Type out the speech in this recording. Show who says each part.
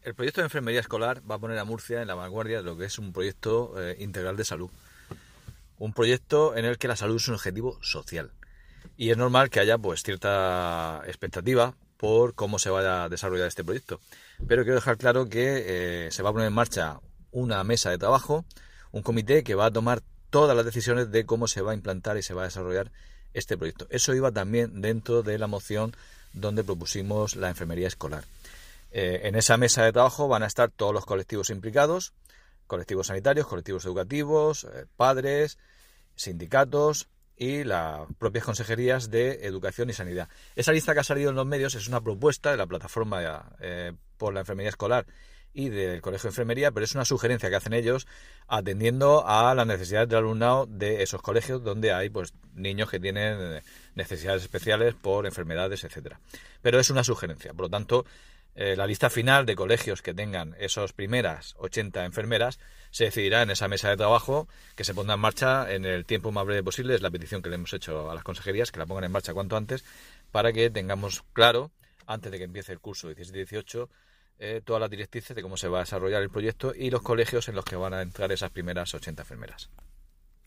Speaker 1: El proyecto de enfermería escolar va a poner a Murcia en la vanguardia de lo que es un proyecto integral de salud. Un proyecto en el que la salud es un objetivo social. Y es normal que haya pues cierta expectativa por cómo se vaya a desarrollar este proyecto. Pero quiero dejar claro que se va a poner en marcha una mesa de trabajo, un comité que va a tomar todas las decisiones de cómo se va a implantar y se va a desarrollar este proyecto. Eso iba también dentro de la moción donde propusimos la enfermería escolar. En esa mesa de trabajo van a estar todos los colectivos implicados, colectivos sanitarios, colectivos educativos, padres, sindicatos y las propias consejerías de Educación y Sanidad. Esa lista que ha salido en los medios es una propuesta de la plataforma por la enfermería escolar y del Colegio de Enfermería, pero es una sugerencia que hacen ellos atendiendo a las necesidades del alumnado de esos colegios donde hay pues niños que tienen necesidades especiales por enfermedades, etcétera. Pero es una sugerencia, por lo tanto, la lista final de colegios que tengan esas primeras 80 enfermeras se decidirá en esa mesa de trabajo que se pondrá en marcha en el tiempo más breve posible. Es la petición que le hemos hecho a las consejerías, que la pongan en marcha cuanto antes, para que tengamos claro, antes de que empiece el curso 17-18, todas las directrices de cómo se va a desarrollar el proyecto y los colegios en los que van a entrar esas primeras 80 enfermeras.